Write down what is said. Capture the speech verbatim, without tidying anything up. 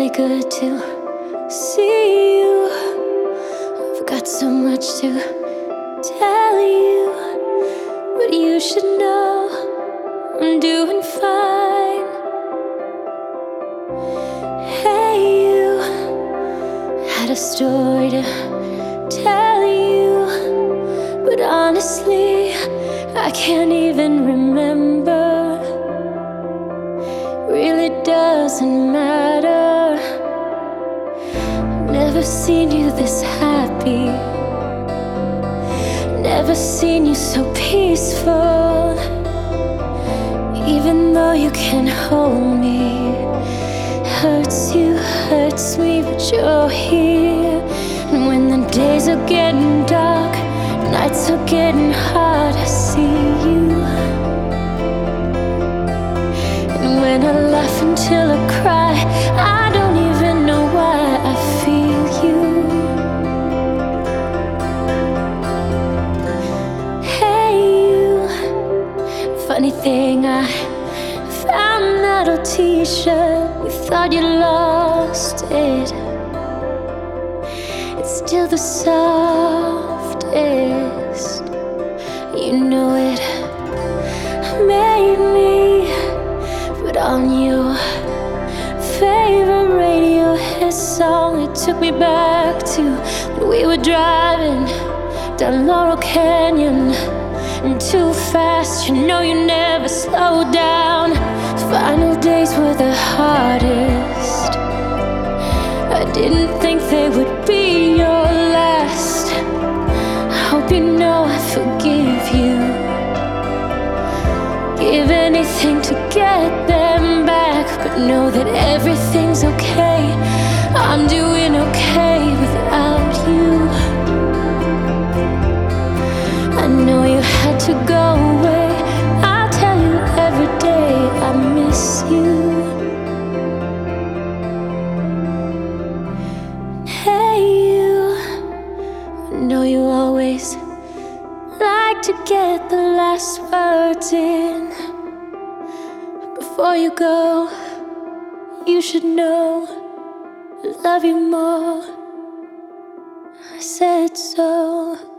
really good to see you. I've got so much to tell you, but you should know I'm doing fine. Hey, you, had a story to tell you, but honestly, I can't even remember. Really doesn't matter. Never seen you this happy, never seen you so peaceful. Even though you can't hold me, hurts you, hurts me, but you're here. And when the days are getting dark, nights are getting hard, I see you. And when I laugh until I cry, I don't even know why I feel you. Hey, you, funny thing, I found that old t-shirt. You thought you lost it. It's still the softest. You know it made me put on your favorite Radiohead song. It took me back to when we were driving down Laurel Canyon. And too fast, you know you never slow down. Final days were the hardest. I didn't think they would be your last. I hope you know I forgive you. Give anything to get them back, but know that everything's okay. I'm doing okay without you. I know you had to go away. I'll tell you every day I miss you. Hey, you, I know you always like to get the last words in. Before you go, you should know I love you more. I said so.